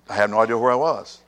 I had no idea where I was.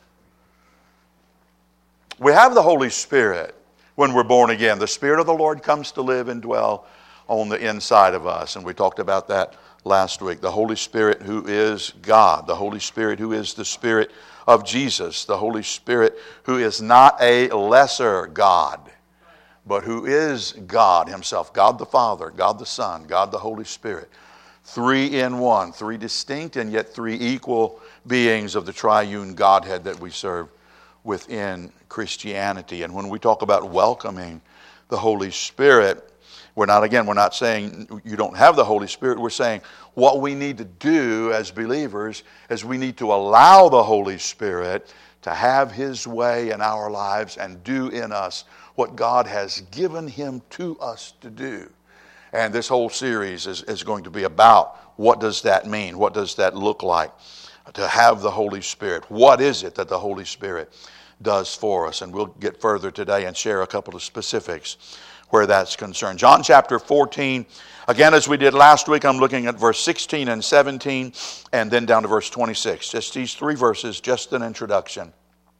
We have the Holy Spirit when we're born again. The Spirit of the Lord comes to live and dwell on the inside of us. And we talked about that last week. The Holy Spirit who is God. The Holy Spirit who is the Spirit of Jesus. The Holy Spirit who is not a lesser God, but who is God himself. God the Father, God the Son, God the Holy Spirit. Three in one. Three distinct and yet three equal beings of the triune Godhead that we serve within Christianity. And when we talk about welcoming the Holy Spirit, we're not saying you don't have the Holy Spirit. We're saying what we need to do as believers is we need to allow the Holy Spirit to have His way in our lives and do in us what God has given Him to us to do. And this whole series is going to be about what does that mean? What does that look like to have the Holy Spirit? What is it that the Holy Spirit does for us? And we'll get further today and share a couple of specifics where that's concerned. John chapter 14, again as we did last week, I'm looking at verse 16 and 17 and then down to verse 26. Just these three verses, just an introduction.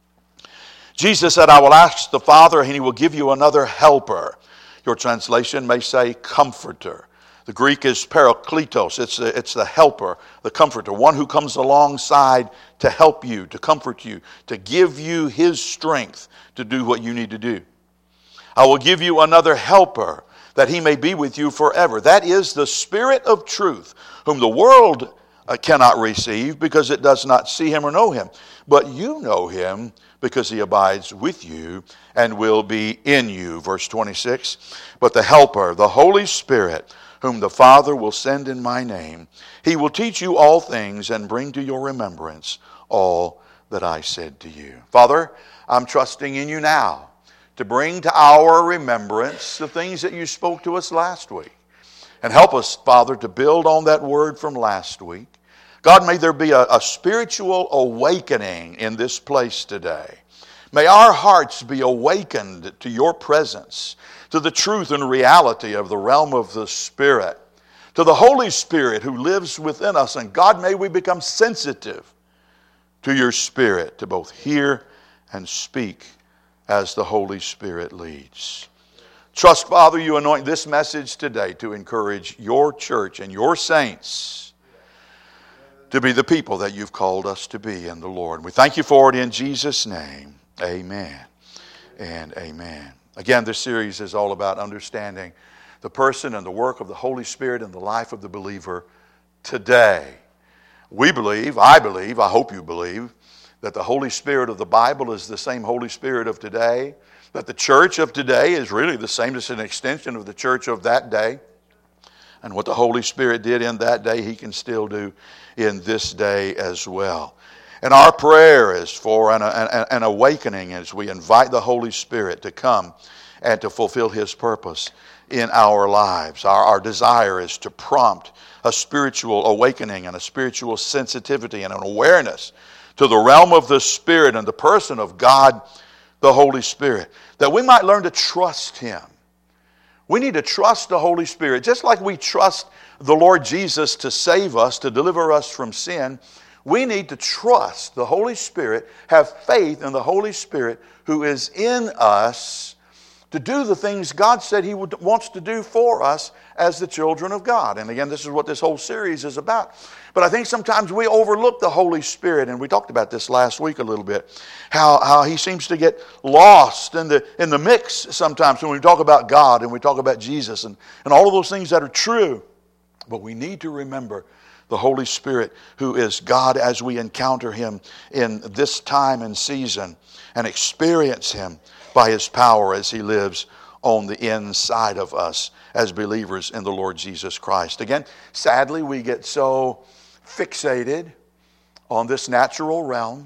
Jesus said, I will ask the Father and He will give you another helper. Your translation may say comforter. The Greek is parakletos. It's the helper, the comforter, one who comes alongside to help you, to comfort you, to give you His strength to do what you need to do. I will give you another helper that He may be with you forever. That is the Spirit of truth, whom the world cannot receive because it does not see Him or know Him. But you know Him because He abides with you and will be in you. Verse 26, but the helper, the Holy Spirit, whom the Father will send in my name, He will teach you all things and bring to your remembrance all that I said to you. Father, I'm trusting in you now to bring to our remembrance the things that you spoke to us last week. And help us, Father, to build on that word from last week. God, may there be a spiritual awakening in this place today. May our hearts be awakened to your presence, to the truth and reality of the realm of the Spirit, to the Holy Spirit who lives within us. And God, may we become sensitive to your Spirit to both hear and speak as the Holy Spirit leads. Trust, Father, you anoint this message today to encourage your church and your saints to be the people that you've called us to be in the Lord. We thank you for it in Jesus' name. Amen and amen. Again, this series is all about understanding the person and the work of the Holy Spirit in the life of the believer today. We believe, I hope you believe, that the Holy Spirit of the Bible is the same Holy Spirit of today, that the church of today is really the same, as an extension of the church of that day. And what the Holy Spirit did in that day, He can still do in this day as well. And our prayer is for an awakening as we invite the Holy Spirit to come and to fulfill His purpose in our lives. Our desire is to prompt a spiritual awakening and a spiritual sensitivity and an awareness to the realm of the Spirit and the person of God, the Holy Spirit, that we might learn to trust Him. We need to trust the Holy Spirit. Just like we trust the Lord Jesus to save us, to deliver us from sin, we need to trust the Holy Spirit, have faith in the Holy Spirit who is in us to do the things God said He wants to do for us as the children of God. And again, this is what this whole series is about. But I think sometimes we overlook the Holy Spirit, and we talked about this last week a little bit, how He seems to get lost in the mix sometimes when we talk about God and we talk about Jesus and all of those things that are true. But we need to remember the Holy Spirit who is God as we encounter Him in this time and season and experience Him by His power as He lives on the inside of us as believers in the Lord Jesus Christ. Again, sadly, we get so fixated on this natural realm,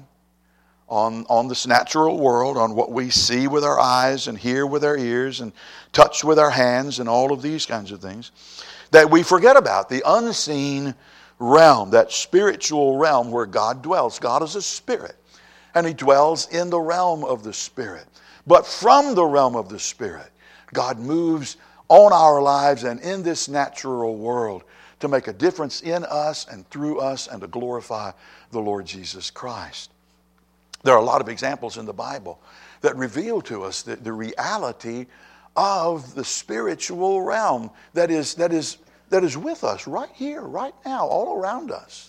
on this natural world, on what we see with our eyes and hear with our ears and touch with our hands and all of these kinds of things, that we forget about the unseen realm, that spiritual realm where God dwells. God is a spirit, and He dwells in the realm of the Spirit. But from the realm of the Spirit, God moves on our lives and in this natural world to make a difference in us and through us and to glorify the Lord Jesus Christ. There are a lot of examples in the Bible that reveal to us the reality of the spiritual realm that is with us right here, right now, all around us.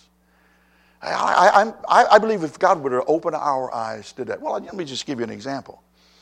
I believe if God were to open our eyes today. Well, let me just give you an example.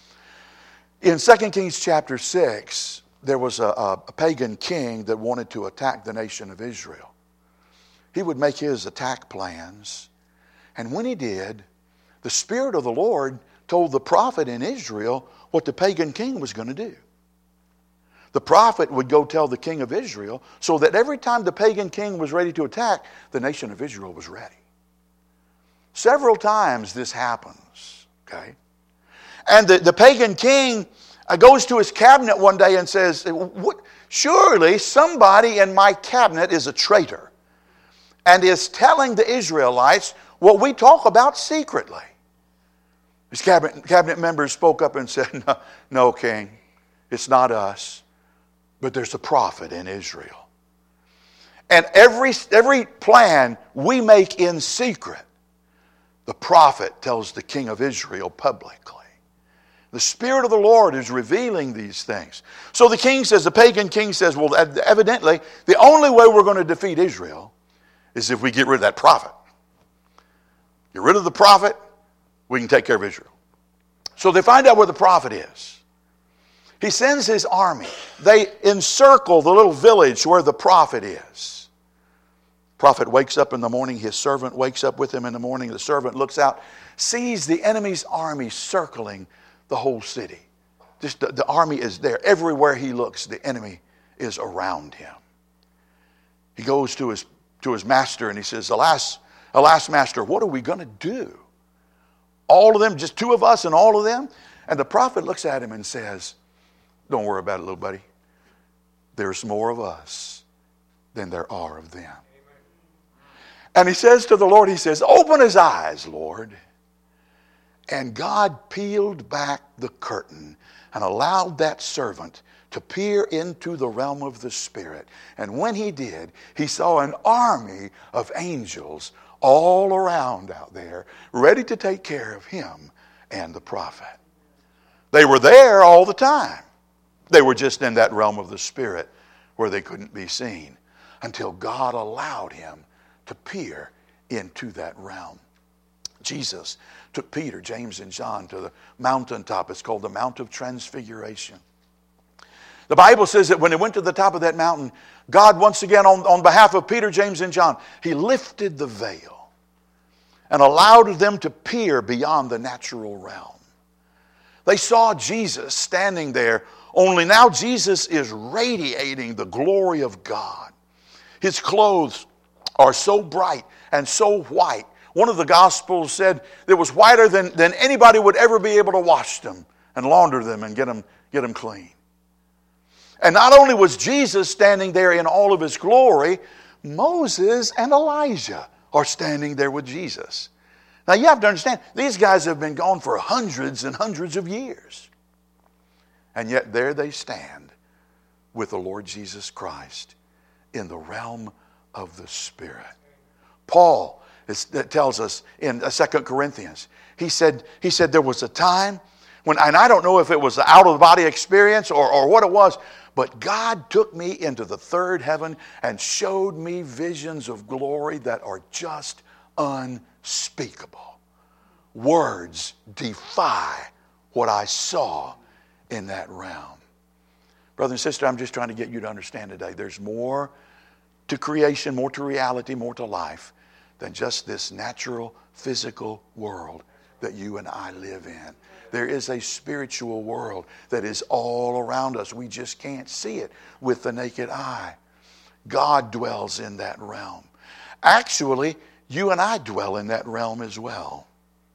In 2 Kings chapter 6, there was a pagan king that wanted to attack the nation of Israel. He would make his attack plans, and when he did, the Spirit of the Lord told the prophet in Israel what the pagan king was going to do. The prophet would go tell the king of Israel so that every time the pagan king was ready to attack, the nation of Israel was ready. Several times this happens, okay? And the pagan king goes to his cabinet one day and says, surely somebody in my cabinet is a traitor and is telling the Israelites what we talk about secretly. His cabinet members spoke up and said, no, king, it's not us, but there's a prophet in Israel. And every plan we make in secret, the prophet tells the king of Israel publicly. The Spirit of the Lord is revealing these things. So the pagan king says, well, evidently, the only way we're going to defeat Israel is if we get rid of that prophet. Get rid of the prophet, we can take care of Israel. So they find out where the prophet is. He sends his army. They encircle the little village where the prophet is. Prophet wakes up in the morning. His servant wakes up with him in the morning. The servant looks out, sees the enemy's army circling the whole city. Just the army is there. Everywhere he looks, the enemy is around him. He goes to his master and he says, alas, master, what are we going to do? All of them, just two of us and all of them? And the prophet looks at him and says, don't worry about it, little buddy. There's more of us than there are of them. And he says to the Lord, he says, open his eyes, Lord. And God peeled back the curtain and allowed that servant to peer into the realm of the Spirit. And when he did, he saw an army of angels all around out there, ready to take care of him and the prophet. They were there all the time. They were just in that realm of the Spirit where they couldn't be seen until God allowed him to peer into that realm. Jesus took Peter, James, and John to the mountaintop. It's called the Mount of Transfiguration. The Bible says that when they went to the top of that mountain, God once again, on behalf of Peter, James, and John, he lifted the veil and allowed them to peer beyond the natural realm. They saw Jesus standing there, only now Jesus is radiating the glory of God. His clothes are so bright and so white. One of the Gospels said it was whiter than anybody would ever be able to wash them and launder them and get them clean. And not only was Jesus standing there in all of his glory, Moses and Elijah are standing there with Jesus. Now you have to understand, these guys have been gone for hundreds and hundreds of years. And yet there they stand with the Lord Jesus Christ in the realm of the Spirit. Paul tells us in 2 Corinthians, he said there was a time when, and I don't know if it was an out-of-the-body experience or what it was, but God took me into the third heaven and showed me visions of glory that are just unspeakable. Words defy what I saw in that realm. Brother and sister, I'm just trying to get you to understand today, there's more to creation, more to reality, more to life than just this natural, physical world that you and I live in. There is a spiritual world that is all around us. We just can't see it with the naked eye. God dwells in that realm. Actually, you and I dwell in that realm as well.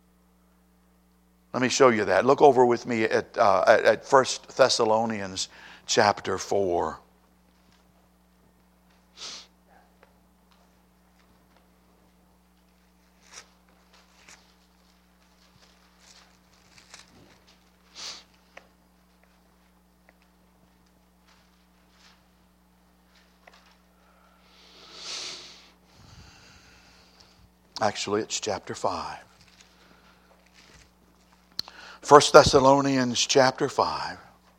Let me show you that. Look over with me at 1 Thessalonians chapter 4. Actually, it's chapter 5. 1 Thessalonians chapter 5.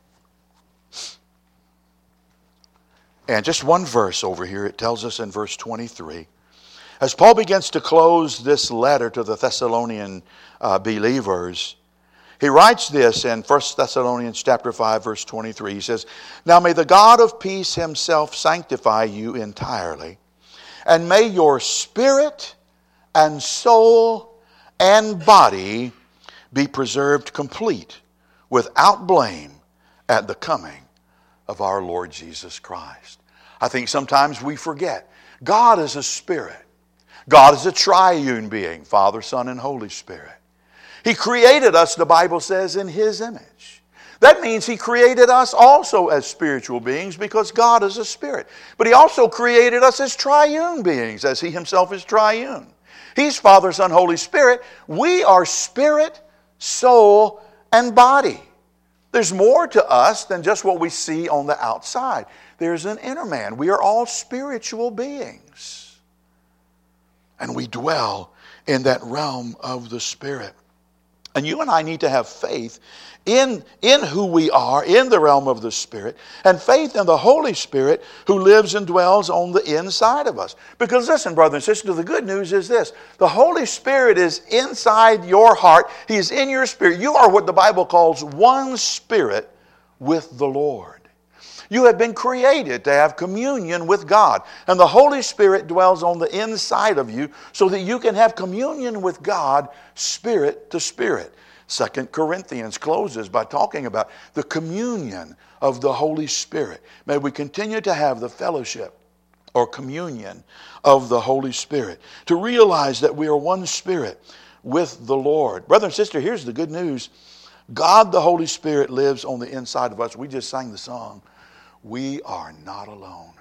And just one verse over here, it tells us in verse 23. As Paul begins to close this letter to the Thessalonian believers, he writes this in 1 Thessalonians chapter 5, verse 23. He says, "Now may the God of peace himself sanctify you entirely, and may your spirit and soul and body be preserved complete, without blame, at the coming of our Lord Jesus Christ." I think sometimes we forget. God is a spirit. God is a triune being, Father, Son, and Holy Spirit. He created us, the Bible says, in His image. That means He created us also as spiritual beings because God is a spirit. But He also created us as triune beings, as He Himself is triune. He's Father, Son, Holy Spirit. We are spirit, soul, and body. There's more to us than just what we see on the outside. There's an inner man. We are all spiritual beings. And we dwell in that realm of the Spirit. And you and I need to have faith in who we are, in the realm of the Spirit, and faith in the Holy Spirit who lives and dwells on the inside of us. Because listen, brother and sister, the good news is this. The Holy Spirit is inside your heart. He is in your spirit. You are what the Bible calls one spirit with the Lord. You have been created to have communion with God. And the Holy Spirit dwells on the inside of you so that you can have communion with God spirit to spirit. 2 Corinthians closes by talking about the communion of the Holy Spirit. May we continue to have the fellowship or communion of the Holy Spirit. To realize that we are one spirit with the Lord. Brother and sister, here's the good news. God the Holy Spirit lives on the inside of us. We just sang the song. We are not alone.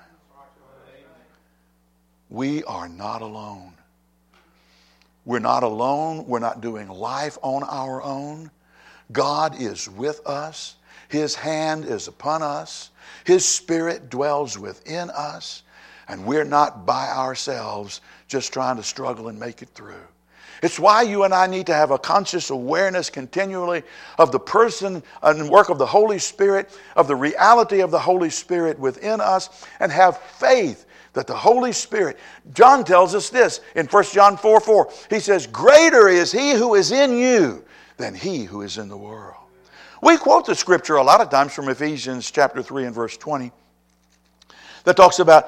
We are not alone. We're not alone. We're not doing life on our own. God is with us. His hand is upon us. His Spirit dwells within us. And we're not by ourselves just trying to struggle and make it through. It's why you and I need to have a conscious awareness continually of the person and work of the Holy Spirit, of the reality of the Holy Spirit within us, and have faith that the Holy Spirit, John tells us this in 1 John 4:4. He says, "Greater is He who is in you than he who is in the world." We quote the scripture a lot of times from Ephesians chapter 3 and verse 20. That talks about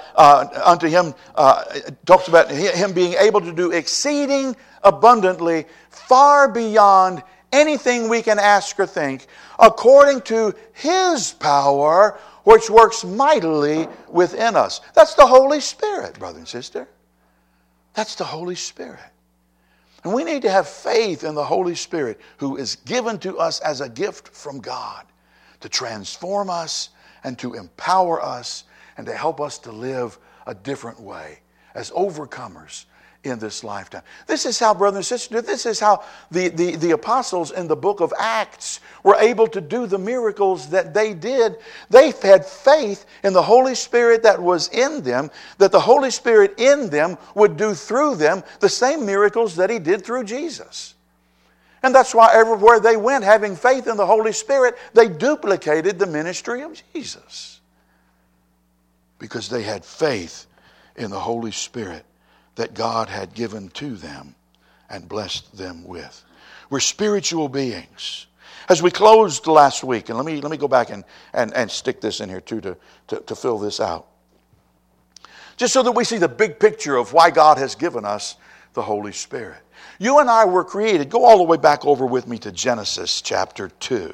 talks about him being able to do exceeding abundantly, far beyond anything we can ask or think, according to His power, which works mightily within us. That's the Holy Spirit, brother and sister. That's the Holy Spirit. And we need to have faith in the Holy Spirit who is given to us as a gift from God to transform us and to empower us and to help us to live a different way as overcomers in this lifetime. This is how, brothers and sisters, this is how the apostles in the book of Acts were able to do the miracles that they did. They had faith in the Holy Spirit that was in them, that the Holy Spirit in them would do through them the same miracles that He did through Jesus. And that's why everywhere they went, having faith in the Holy Spirit, they duplicated the ministry of Jesus. Because they had faith in the Holy Spirit that God had given to them and blessed them with. We're spiritual beings. As we closed last week, and let me go back and stick this in here too to fill this out. Just so that we see the big picture of why God has given us the Holy Spirit. You and I were created. Go all the way back over with me to Genesis chapter 2.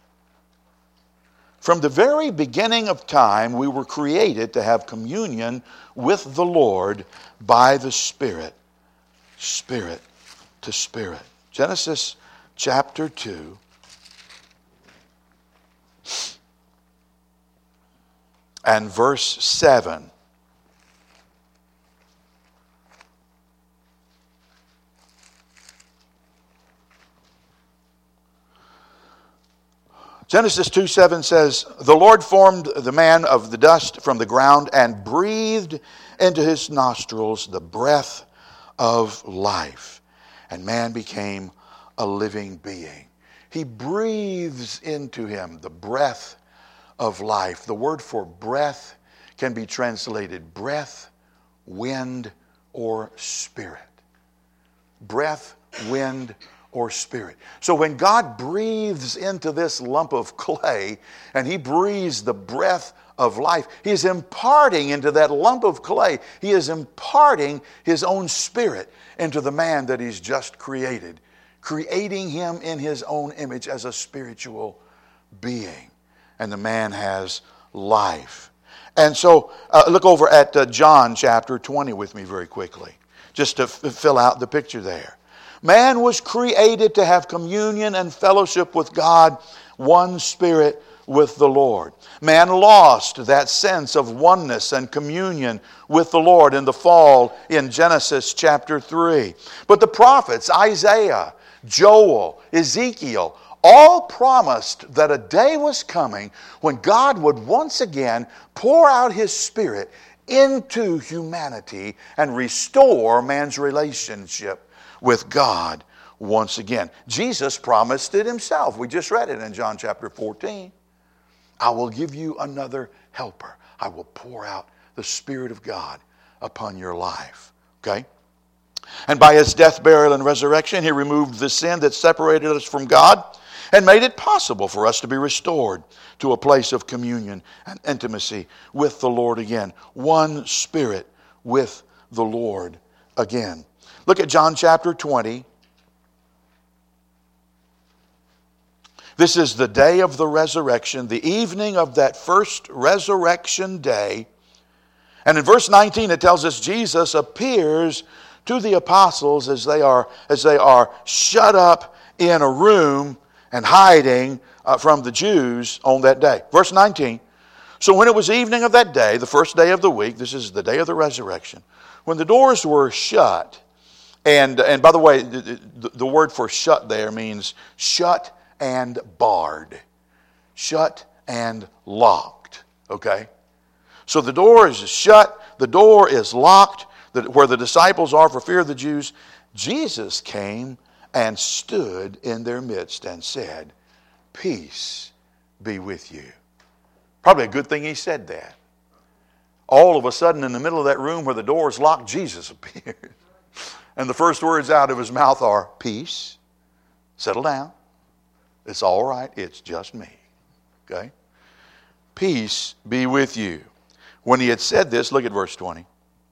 From the very beginning of time, we were created to have communion with the Lord by the Spirit, spirit to spirit. Genesis chapter 2. And verse 7. Genesis 2:7 says, "The Lord formed the man of the dust from the ground and breathed into his nostrils the breath of life. And man became a living being. He breathes into him the breath of life. The word for breath can be translated breath, wind, or spirit. Breath, wind, or spirit. So when God breathes into this lump of clay and he breathes the breath of life, he is imparting into that lump of clay, he is imparting his own spirit into the man that he's just created, creating him in his own image as a spiritual being. And the man has life. And so look over at John chapter 20 with me very quickly, just to fill out the picture there. Man was created to have communion and fellowship with God, one spirit with the Lord. Man lost that sense of oneness and communion with the Lord in the fall in Genesis chapter 3. But the prophets, Isaiah, Joel, Ezekiel, all promised that a day was coming when God would once again pour out his Spirit into humanity and restore man's relationship with God once again. Jesus promised it himself. We just read it in John chapter 14. I will give you another helper. I will pour out the Spirit of God upon your life. Okay? And by his death, burial, and resurrection, he removed the sin that separated us from God and made it possible for us to be restored to a place of communion and intimacy with the Lord again. One spirit with the Lord again. Look at John chapter 20. This is the day of the resurrection, the evening of that first resurrection day. And in verse 19 it tells us Jesus appears to the apostles as they are shut up in a room and hiding from the Jews on that day. Verse 19. So when it was evening of that day, the first day of the week, this is the day of the resurrection, when the doors were shut, and by the way, the word for shut there means shut and barred. Shut and locked. Okay? So the door is shut, the door is locked, where the disciples are for fear of the Jews. Jesus came and stood in their midst and said, "Peace be with you." Probably a good thing he said that. All of a sudden, in the middle of that room where the door is locked, Jesus appeared. And the first words out of his mouth are, "Peace, settle down. It's all right. It's just me." Okay? Peace be with you. When he had said this, look at verse 20.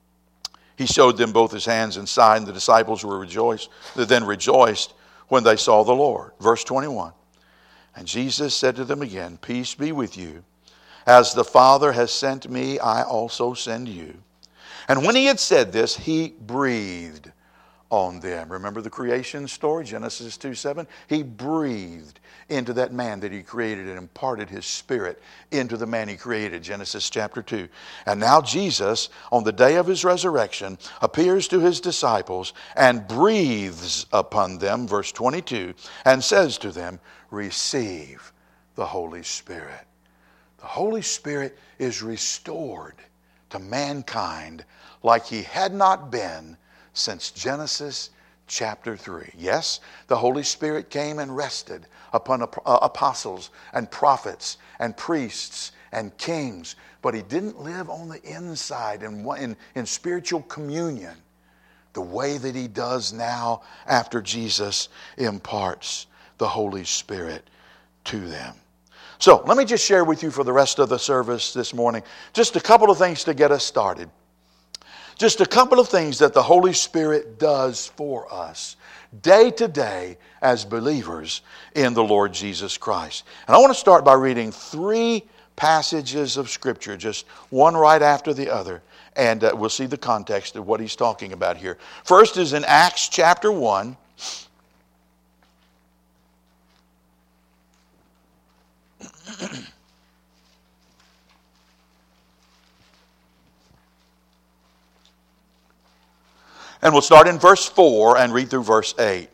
He showed them both his hands and side, and the disciples then rejoiced when they saw the Lord. Verse 21. And Jesus said to them again, "Peace be with you. As the Father has sent me, I also send you." And when he had said this, he breathed on them. Remember the creation story, Genesis 2:7? He breathed into that man that he created and imparted his Spirit into the man he created, Genesis chapter 2. And now Jesus, on the day of his resurrection, appears to his disciples and breathes upon them, verse 22, and says to them, "Receive the Holy Spirit." The Holy Spirit is restored to mankind like he had not been since Genesis chapter 3. Yes, the Holy Spirit came and rested upon apostles and prophets and priests and kings, but he didn't live on the inside in spiritual communion the way that he does now after Jesus imparts the Holy Spirit to them. So let me just share with you for the rest of the service this morning just a couple of things to get us started. Just a couple of things that the Holy Spirit does for us day to day as believers in the Lord Jesus Christ. And I want to start by reading 3 passages of Scripture, just one right after the other, and we'll see the context of what he's talking about here. First is in Acts chapter 1. And we'll start in verse 4 and read through verse 8.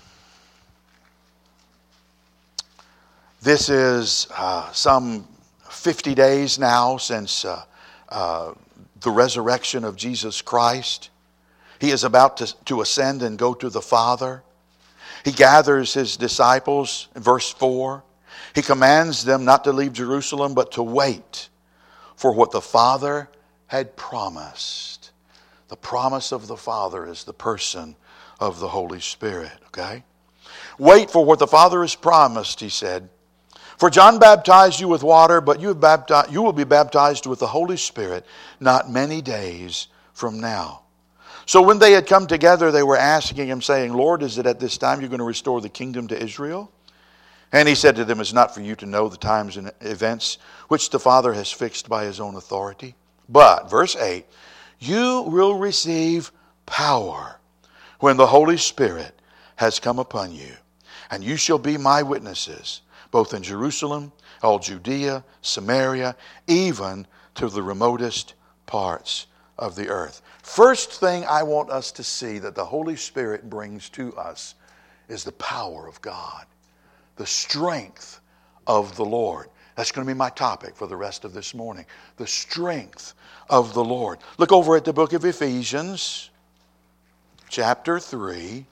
This is some 50 days now since the resurrection of Jesus Christ. He is about to ascend and go to the Father. He gathers his disciples in verse 4. He commands them not to leave Jerusalem, but to wait for what the Father had promised. The promise of the Father is the person of the Holy Spirit, okay? Wait for what the Father has promised, he said. For John baptized you with water, but you will be baptized with the Holy Spirit not many days from now. So when they had come together, they were asking him, saying, Lord, is it at this time you're going to restore the kingdom to Israel? And he said to them, it's not for you to know the times and events which the Father has fixed by his own authority. But, verse 8, you will receive power when the Holy Spirit has come upon you. And you shall be my witnesses, both in Jerusalem, all Judea, Samaria, even to the remotest parts of the earth. First thing I want us to see that the Holy Spirit brings to us is the power of God, the strength of the Lord. That's going to be my topic for the rest of this morning. The strength of the Lord. Look over at the book of Ephesians, chapter 3.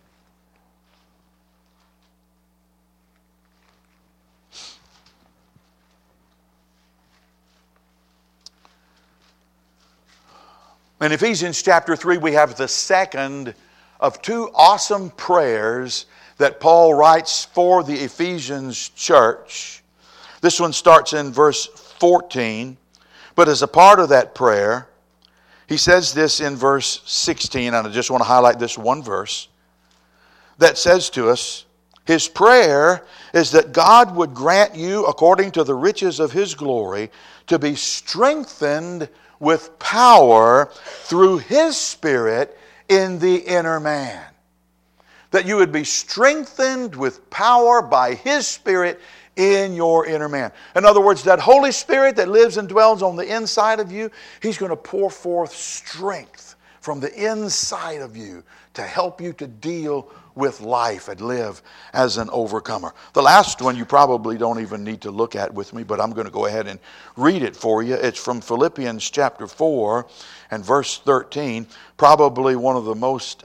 In Ephesians chapter 3, we have the second of two awesome prayers that Paul writes for the Ephesians church. This one starts in verse 14, but as a part of that prayer, he says this in verse 16, and I just want to highlight this one verse that says to us, his prayer is that God would grant you, according to the riches of his glory, to be strengthened with power through his Spirit in the inner man. That you would be strengthened with power by his Spirit in your inner man. In other words, that Holy Spirit that lives and dwells on the inside of you, he's going to pour forth strength from the inside of you to help you to deal with life and live as an overcomer. The last one you probably don't even need to look at with me, but I'm going to go ahead and read it for you. It's from Philippians chapter 4 and verse 13, probably one of the most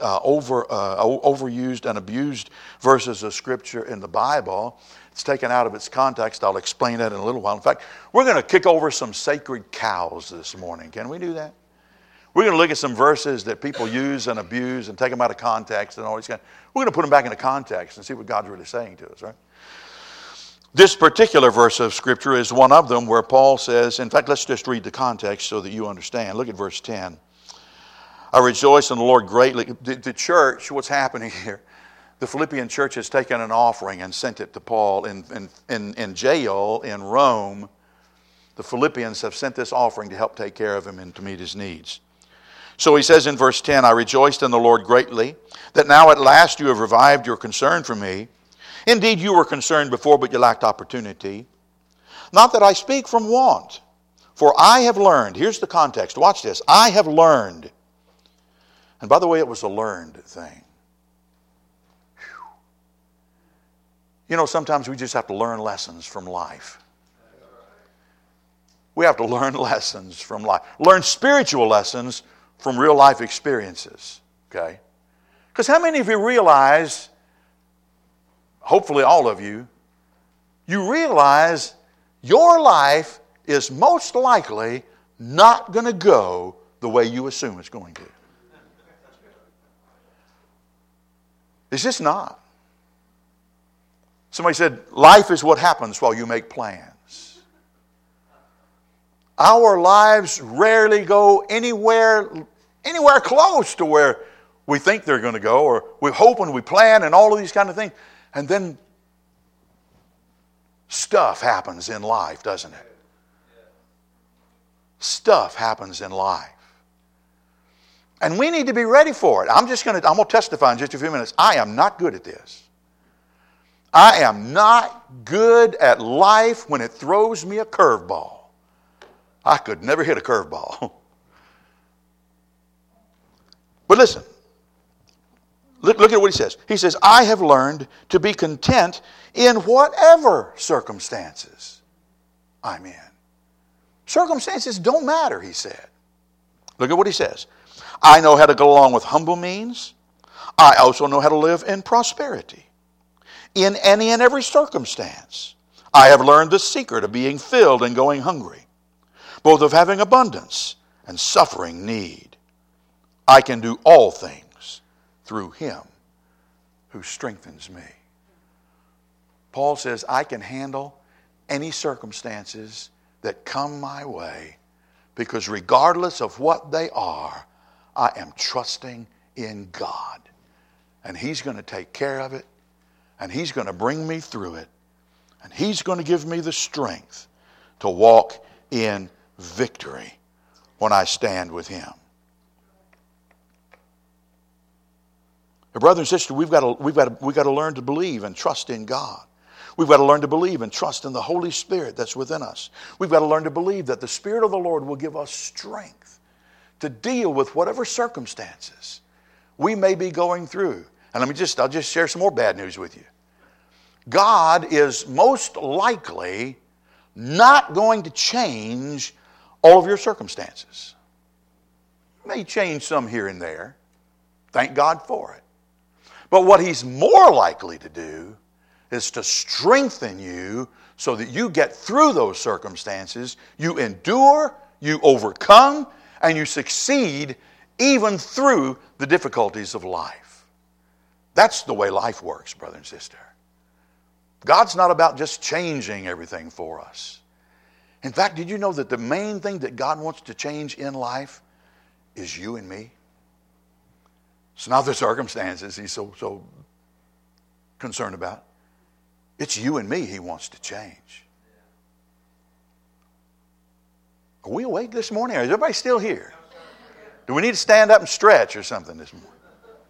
overused and abused verses of Scripture in the Bible. It's taken out of its context. I'll explain that in a little while. In fact, we're going to kick over some sacred cows this morning. Can we do that? We're going to look at some verses that people use and abuse and take them out of context and all these kind. We're going to put them back into context and see what God's really saying to us, right? This particular verse of Scripture is one of them where Paul says, in fact, let's just read the context so that you understand. Look at verse 10. I rejoice in the Lord greatly. The church, what's happening here? The Philippian church has taken an offering and sent it to Paul in jail in Rome. The Philippians have sent this offering to help take care of him and to meet his needs. So he says in verse 10, I rejoiced in the Lord greatly, that now at last you have revived your concern for me. Indeed, you were concerned before, but you lacked opportunity. Not that I speak from want, for I have learned. Here's the context. Watch this. I have learned. And by the way, it was a learned thing. Whew. You know, sometimes we just have to learn lessons from life. We have to learn lessons from life. Learn spiritual lessons from real life experiences, okay? Because how many of you realize, hopefully all of you, you realize your life is most likely not going to go the way you assume it's going to. It's just not. Somebody said, life is what happens while you make plans. Our lives rarely go anywhere close to where we think they're going to go, or we hope and we plan and all of these kind of things. And then stuff happens in life, doesn't it? Stuff happens in life. And we need to be ready for it. I'm going to testify in just a few minutes. I am not good at this. I am not good at life when it throws me a curveball. I could never hit a curveball. But listen. Look at what he says. He says, I have learned to be content in whatever circumstances I'm in. Circumstances don't matter, he said. Look at what he says. I know how to go along with humble means. I also know how to live in prosperity. In any and every circumstance, I have learned the secret of being filled and going hungry, both of having abundance and suffering need. I can do all things through Him who strengthens me. Paul says, I can handle any circumstances that come my way because regardless of what they are, I am trusting in God. And He's going to take care of it, and He's going to bring me through it, and He's going to give me the strength to walk in victory when I stand with Him. Brother and sister, we've got to learn to believe and trust in God. We've got to learn to believe and trust in the Holy Spirit that's within us. We've got to learn to believe that the Spirit of the Lord will give us strength to deal with whatever circumstances we may be going through. And I'll just share some more bad news with you. God is most likely not going to change all of your circumstances. He may change some here and there. Thank God for it. But what He's more likely to do is to strengthen you so that you get through those circumstances, you endure, you overcome, and you succeed even through the difficulties of life. That's the way life works, brother and sister. God's not about just changing everything for us. In fact, did you know that the main thing that God wants to change in life is you and me? It's not the circumstances He's so concerned about. It's you and me He wants to change. Are we awake this morning? Or is everybody still here? Do we need to stand up and stretch or something this morning?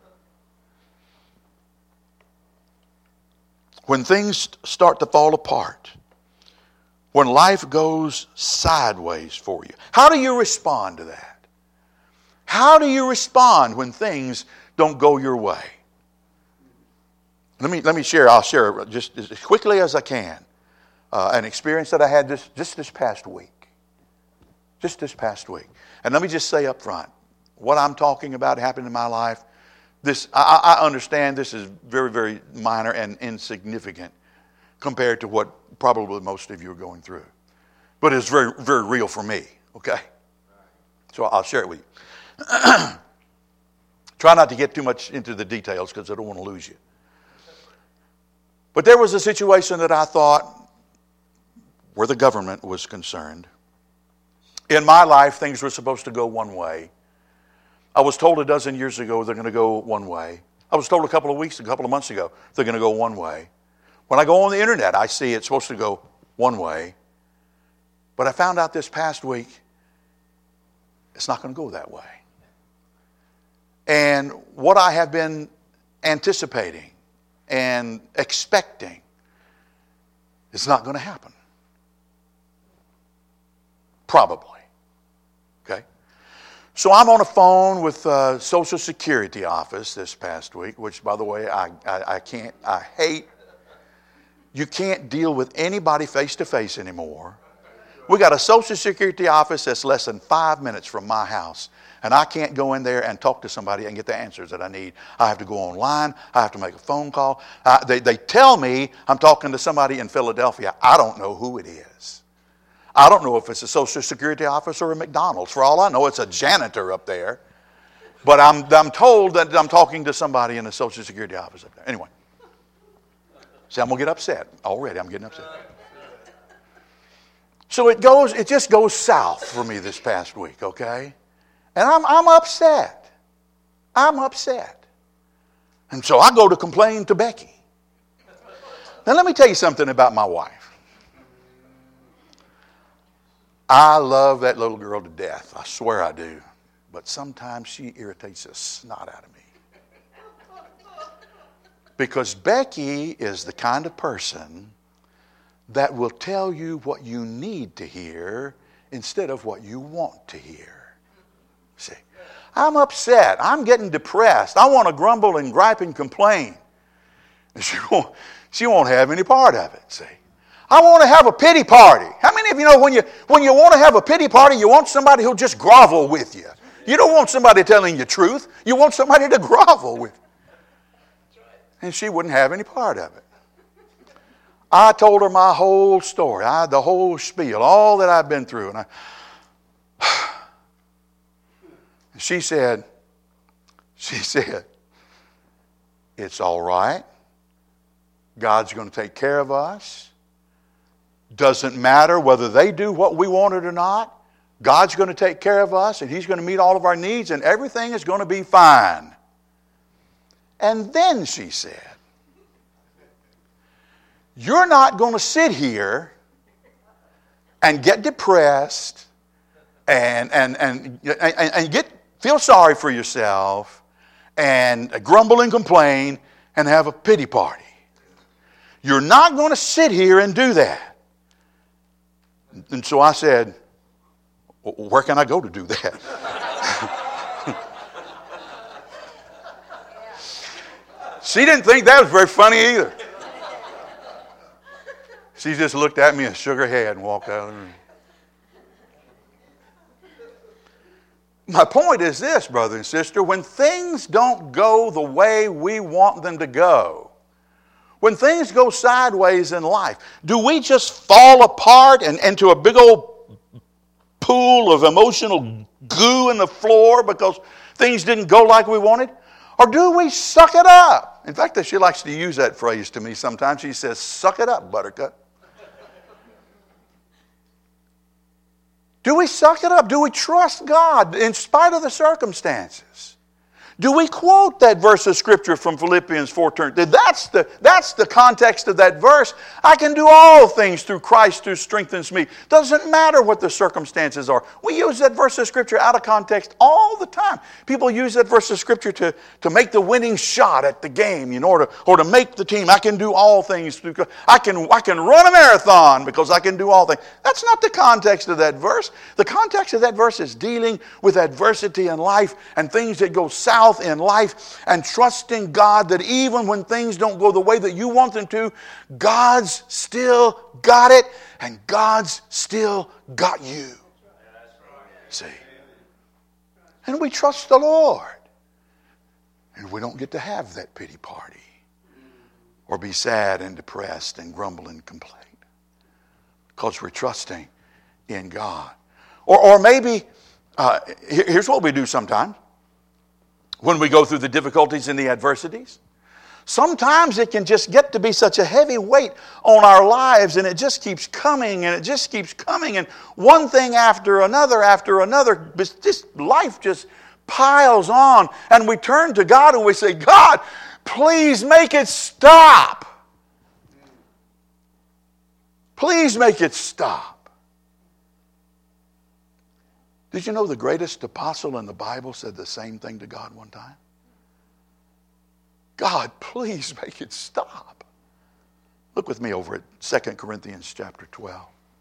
When things start to fall apart, when life goes sideways for you, how do you respond to that? How do you respond when things don't go your way? Let me share. I'll share just as quickly as I can an experience that I had just this past week. Just this past week. And let me just say up front, what I'm talking about happened in my life. I understand this is very, very minor and insignificant compared to what probably most of you are going through. But it's very, very real for me, okay? So I'll share it with you. Try not to get too much into the details because I don't want to lose you. But there was a situation that I thought, where the government was concerned. In my life, things were supposed to go one way. I was told a dozen years ago they're going to go one way. I was told a couple of months ago they're going to go one way. When I go on the internet, I see it's supposed to go one way. But I found out this past week, it's not going to go that way. And what I have been anticipating and expecting is not going to happen. Probably. Okay? So I'm on a phone with the Social Security office this past week, which, by the way, I hate. You can't deal with anybody face-to-face anymore. We got a Social Security office that's less than 5 minutes from my house. And I can't go in there and talk to somebody and get the answers that I need. I have to go online. I have to make a phone call. They tell me I'm talking to somebody in Philadelphia. I don't know who it is. I don't know if it's a Social Security office or a McDonald's. For all I know, it's a janitor up there. But I'm told that I'm talking to somebody in the Social Security office up there. Anyway. See, I'm going to get upset. Already, I'm getting upset. So it just goes south for me this past week, okay? And I'm upset. I'm upset. And so I go to complain to Becky. Now let me tell you something about my wife. I love that little girl to death. I swear I do. But sometimes she irritates the snot out of me. Because Becky is the kind of person that will tell you what you need to hear instead of what you want to hear. See, I'm upset. I'm getting depressed. I want to grumble and gripe and complain. And she won't have any part of it, see. I want to have a pity party. How many of you know when you want to have a pity party, you want somebody who'll just grovel with you? You don't want somebody telling you truth. You want somebody to grovel with. And she wouldn't have any part of it. I told her my whole story, the whole spiel, all that I've been through. And she said, it's all right. God's going to take care of us. Doesn't matter whether they do what we wanted or not. God's going to take care of us, and He's going to meet all of our needs, and everything is going to be fine. And then she said, you're not going to sit here and get depressed and feel sorry for yourself and grumble and complain and have a pity party. You're not going to sit here and do that. And so I said, where can I go to do that? She didn't think that was very funny either. She just looked at me and shook her head and walked out of the room. My point is this, brother and sister, when things don't go the way we want them to go, when things go sideways in life, do we just fall apart and into a big old pool of emotional goo in the floor because things didn't go like we wanted? Or do we suck it up? In fact, she likes to use that phrase to me sometimes. She says, suck it up, Buttercup. Do we suck it up? Do we trust God in spite of the circumstances? Do we quote that verse of Scripture from Philippians 4:10? That's the context of that verse. I can do all things through Christ who strengthens me. Doesn't matter what the circumstances are. We use that verse of Scripture out of context all the time. People use that verse of Scripture to make the winning shot at the game, or to make the team. I can do all things through Christ. I can run a marathon because I can do all things. That's not the context of that verse. The context of that verse is dealing with adversity in life and things that go south in life, and trusting God that even when things don't go the way that you want them to, God's still got it and God's still got you. See? And we trust the Lord. And we don't get to have that pity party or be sad and depressed and grumble and complain because we're trusting in God. Or maybe, here's what we do sometimes. When we go through the difficulties and the adversities, sometimes it can just get to be such a heavy weight on our lives, and it just keeps coming, and it just keeps coming, and one thing after another, life just piles on, and we turn to God and we say, God, please make it stop. Please make it stop. Did you know the greatest apostle in the Bible said the same thing to God one time? God, please make it stop. Look with me over at 2 Corinthians chapter 12.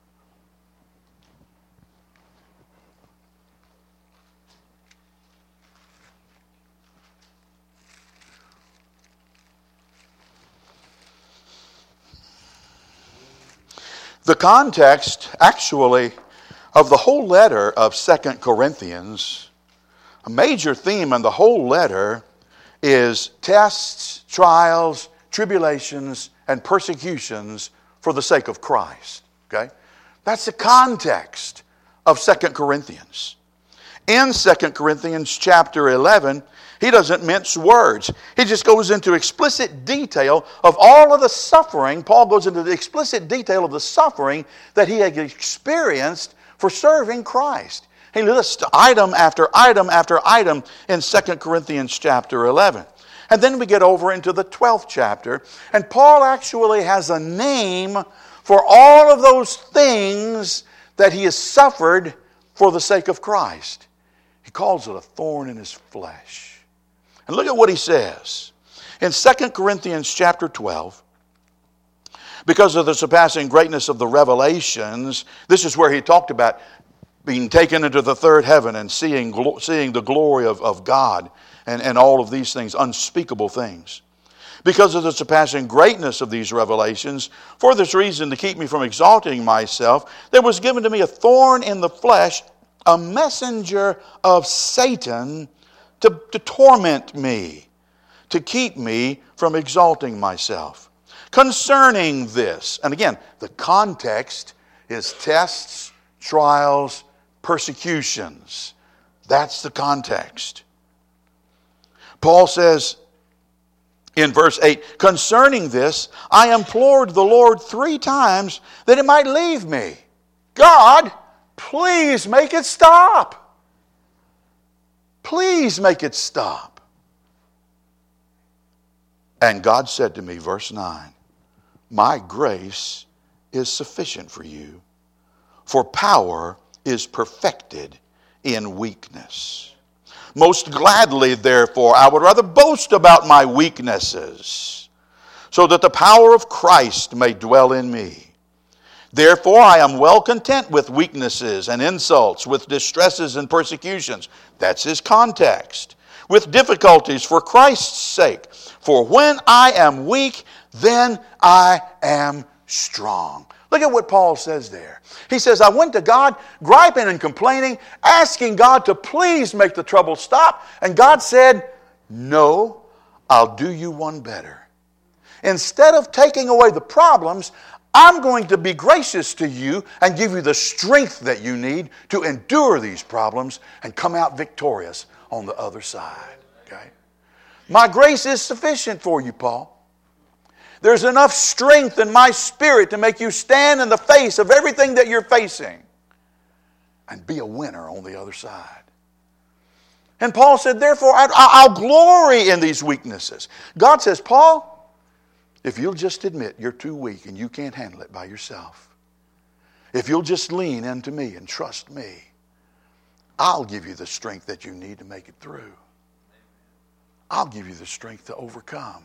The context, actually, of the whole letter of 2 Corinthians, a major theme in the whole letter is tests, trials, tribulations, and persecutions for the sake of Christ. Okay? That's the context of 2 Corinthians. In 2 Corinthians chapter 11, he doesn't mince words. He just goes into explicit detail of all of the suffering. Paul goes into the explicit detail of the suffering that he had experienced for serving Christ. He lists item after item after item in 2 Corinthians chapter 11. And then we get over into the 12th chapter, and Paul actually has a name for all of those things that he has suffered for the sake of Christ. He calls it a thorn in his flesh. And look at what he says. In 2 Corinthians chapter 12, because of the surpassing greatness of the revelations, this is where he talked about being taken into the third heaven and seeing the glory of God and all of these things, unspeakable things. Because of the surpassing greatness of these revelations, for this reason, to keep me from exalting myself, there was given to me a thorn in the flesh, a messenger of Satan to torment me, to keep me from exalting myself. Concerning this, and again, the context is tests, trials, persecutions. That's the context. Paul says in verse 8, concerning this, I implored the Lord 3 times that it might leave me. God, please make it stop. Please make it stop. And God said to me, verse 9, my grace is sufficient for you, for power is perfected in weakness. Most gladly, therefore, I would rather boast about my weaknesses, so that the power of Christ may dwell in me. Therefore, I am well content with weaknesses and insults, with distresses and persecutions. That's his context. With difficulties for Christ's sake. For when I am weak, then I am strong. Look at what Paul says there. He says, I went to God griping and complaining, asking God to please make the trouble stop. And God said, no, I'll do you one better. Instead of taking away the problems, I'm going to be gracious to you and give you the strength that you need to endure these problems and come out victorious on the other side. Okay? My grace is sufficient for you, Paul. There's enough strength in my spirit to make you stand in the face of everything that you're facing and be a winner on the other side. And Paul said, therefore, I'll glory in these weaknesses. God says, Paul, if you'll just admit you're too weak and you can't handle it by yourself, if you'll just lean into me and trust me, I'll give you the strength that you need to make it through. I'll give you the strength to overcome.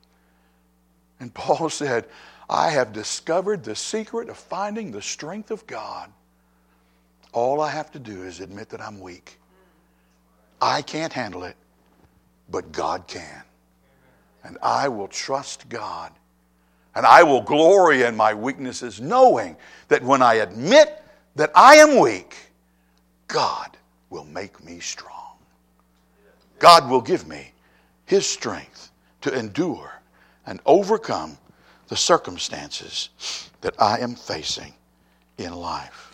And Paul said, I have discovered the secret of finding the strength of God. All I have to do is admit that I'm weak. I can't handle it, but God can. And I will trust God. And I will glory in my weaknesses, knowing that when I admit that I am weak, God will make me strong. God will give me His strength to endure and overcome the circumstances that I am facing in life.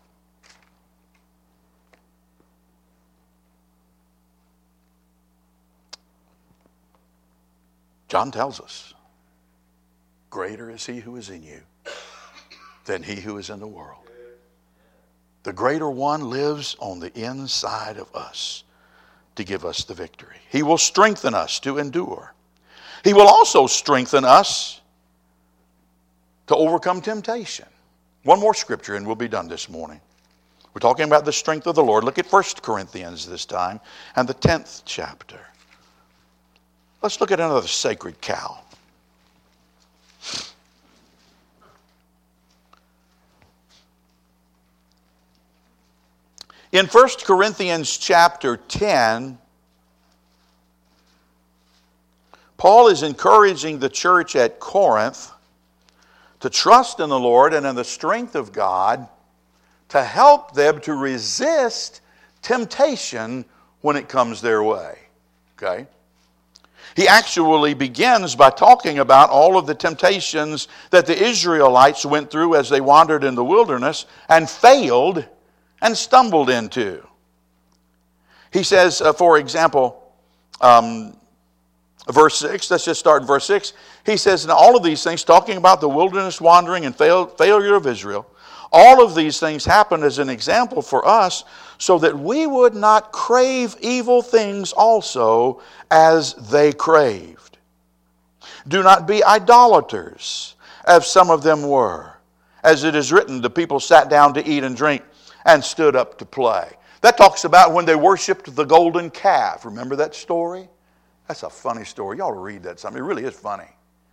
John tells us, greater is He who is in you than he who is in the world. The greater one lives on the inside of us to give us the victory. He will strengthen us to endure. He will also strengthen us to overcome temptation. One more scripture and we'll be done this morning. We're talking about the strength of the Lord. Look at 1 Corinthians this time and the 10th chapter. Let's look at another sacred cow. In 1 Corinthians chapter 10, Paul is encouraging the church at Corinth to trust in the Lord and in the strength of God to help them to resist temptation when it comes their way. Okay? He actually begins by talking about all of the temptations that the Israelites went through as they wandered in the wilderness and failed and stumbled into. He says, for example, verse 6, let's just start in verse 6. He says, in all of these things, talking about the wilderness wandering and failure of Israel, all of these things happened as an example for us so that we would not crave evil things also as they craved. Do not be idolaters, as some of them were. As it is written, the people sat down to eat and drink and stood up to play. That talks about when they worshiped the golden calf. Remember that story? That's a funny story. You ought to read that sometime. It really is funny.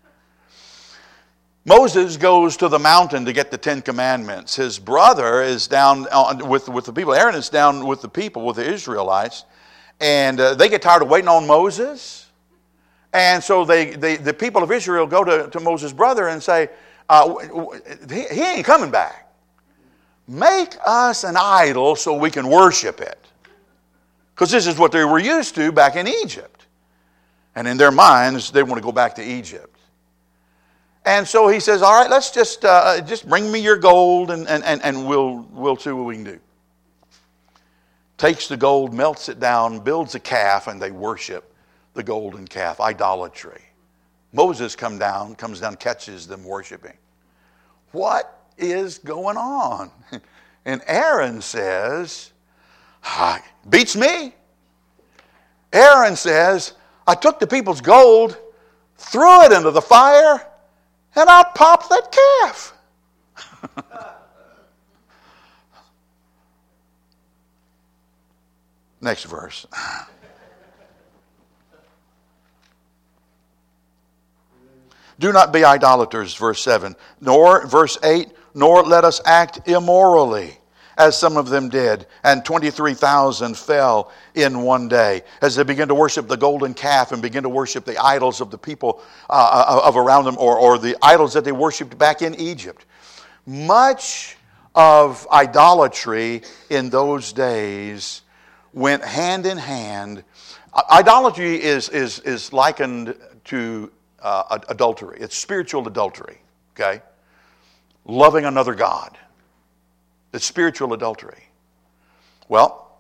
Moses goes to the mountain to get the 10 Commandments. His brother is down with the people. Aaron is down with the people, with the Israelites. And they get tired of waiting on Moses. And so the people of Israel go to Moses' brother and say, he ain't coming back. make us an idol so we can worship it. Because this is what they were used to back in Egypt. And in their minds, they want to go back to Egypt. And so he says, all right, let's just bring me your gold and we'll see what we can do. Takes the gold, melts it down, builds a calf, and they worship the golden calf. Idolatry. Moses comes down, catches them worshiping. What is going on? And Aaron says, beats me. Aaron says, I took the people's gold, threw it into the fire, and I popped that calf. Next verse. Do not be idolaters, verse 7. Verse 8, nor let us act immorally, as some of them did, and 23,000 fell in one day, as they began to worship the golden calf and begin to worship the idols of the people of around them, or the idols that they worshipped back in Egypt. Much of idolatry in those days went hand in hand. Idolatry is likened to adultery. It's spiritual adultery, okay? Loving another god. It's spiritual adultery. Well,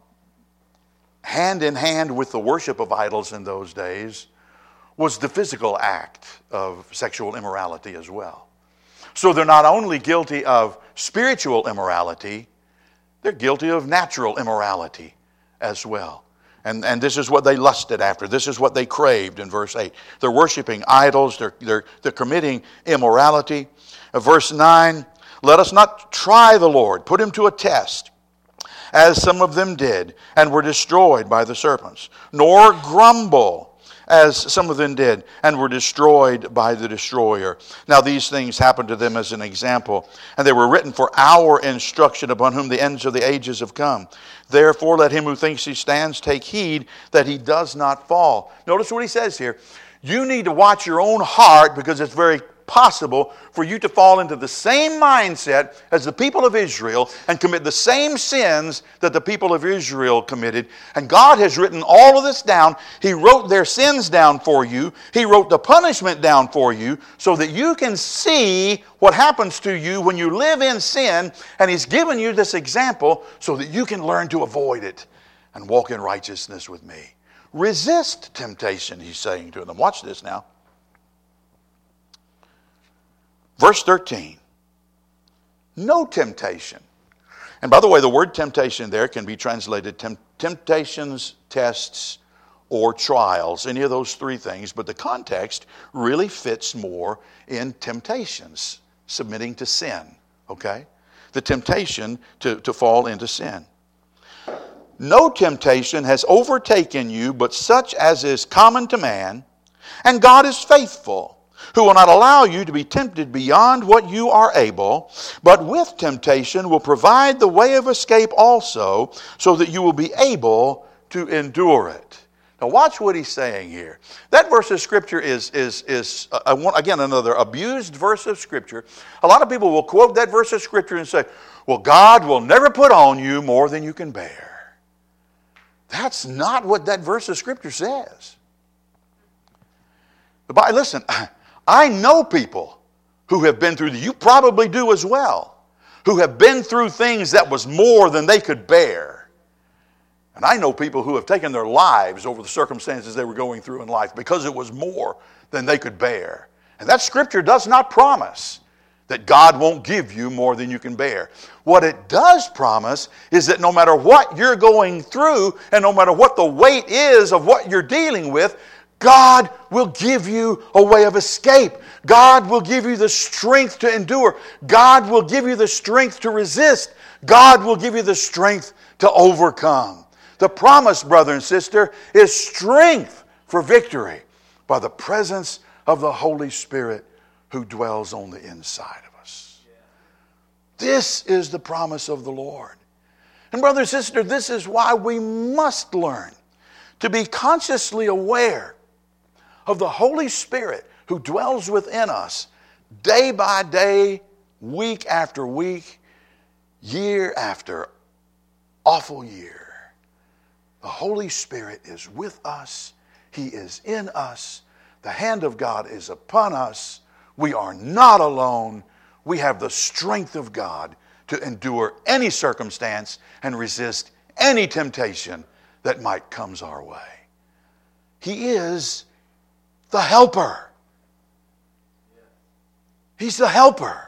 hand in hand with the worship of idols in those days was the physical act of sexual immorality as well. So they're not only guilty of spiritual immorality, they're guilty of natural immorality as well. And this is what they lusted after. This is what they craved in verse 8. They're worshiping idols. They're committing immorality. Verse 9, let us not try the Lord, put him to a test, as some of them did, and were destroyed by the serpents. Nor grumble, as some of them did, and were destroyed by the destroyer. Now these things happened to them as an example, and they were written for our instruction, upon whom the ends of the ages have come. Therefore let him who thinks he stands take heed that he does not fall. Notice what he says here. You need to watch your own heart, because it's very possible for you to fall into the same mindset as the people of Israel and commit the same sins that the people of Israel committed. And God has written all of this down. He wrote their sins down for you. He wrote the punishment down for you so that you can see what happens to you when you live in sin. And He's given you this example so that you can learn to avoid it and walk in righteousness with me. Resist temptation, He's saying to them. Watch this now. Verse 13, no temptation. And by the way, the word temptation there can be translated temptations, tests, or trials, any of those three things, but the context really fits more in temptations, submitting to sin, okay? The temptation to fall into sin. No temptation has overtaken you but such as is common to man, and God is faithful, who will not allow you to be tempted beyond what you are able, but with temptation will provide the way of escape also, so that you will be able to endure it. Now watch what he's saying here. That verse of Scripture is again, another abused verse of Scripture. A lot of people will quote that verse of Scripture and say, well, God will never put on you more than you can bear. That's not what that verse of Scripture says. Listen, I know people who have been through, you probably do as well, who have been through things that was more than they could bear. And I know people who have taken their lives over the circumstances they were going through in life because it was more than they could bear. And that Scripture does not promise that God won't give you more than you can bear. What it does promise is that no matter what you're going through and no matter what the weight is of what you're dealing with, God will give you a way of escape. God will give you the strength to endure. God will give you the strength to resist. God will give you the strength to overcome. The promise, brother and sister, is strength for victory by the presence of the Holy Spirit who dwells on the inside of us. This is the promise of the Lord. And brother and sister, this is why we must learn to be consciously aware of the Holy Spirit who dwells within us day by day, week after week, year after awful year, the Holy Spirit is with us. He is in us. The hand of God is upon us. We are not alone. We have the strength of God to endure any circumstance and resist any temptation that might come our way. He is the helper. He's the helper.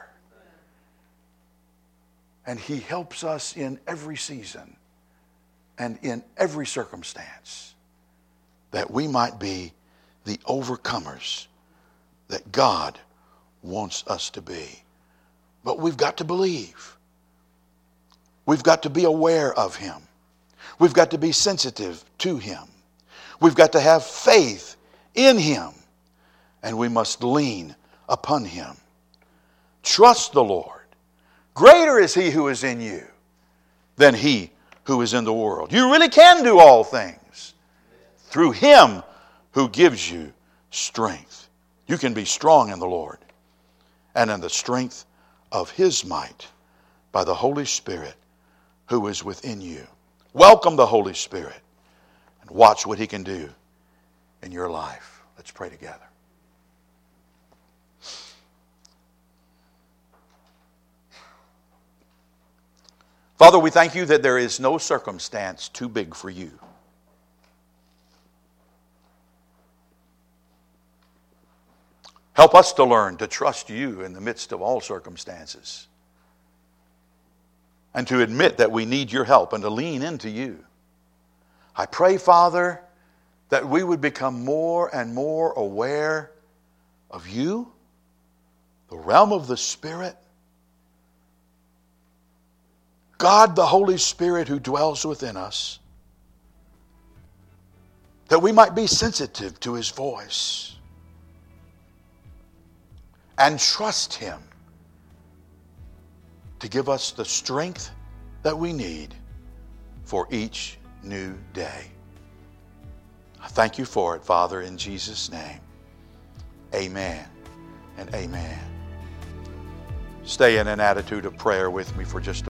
And He helps us in every season and in every circumstance, that we might be the overcomers that God wants us to be. But we've got to believe. We've got to be aware of Him. We've got to be sensitive to Him. We've got to have faith in Him. And we must lean upon Him. Trust the Lord. Greater is He who is in you than he who is in the world. You really can do all things through Him who gives you strength. You can be strong in the Lord and in the strength of His might by the Holy Spirit who is within you. Welcome the Holy Spirit and watch what He can do in your life. Let's pray together. Father, we thank You that there is no circumstance too big for You. Help us to learn to trust You in the midst of all circumstances, and to admit that we need Your help and to lean into You. I pray, Father, that we would become more and more aware of You, the realm of the Spirit, God the Holy Spirit who dwells within us, that we might be sensitive to His voice and trust Him to give us the strength that we need for each new day. I thank You for it, Father, in Jesus' name. Amen and amen. Stay in an attitude of prayer with me for just a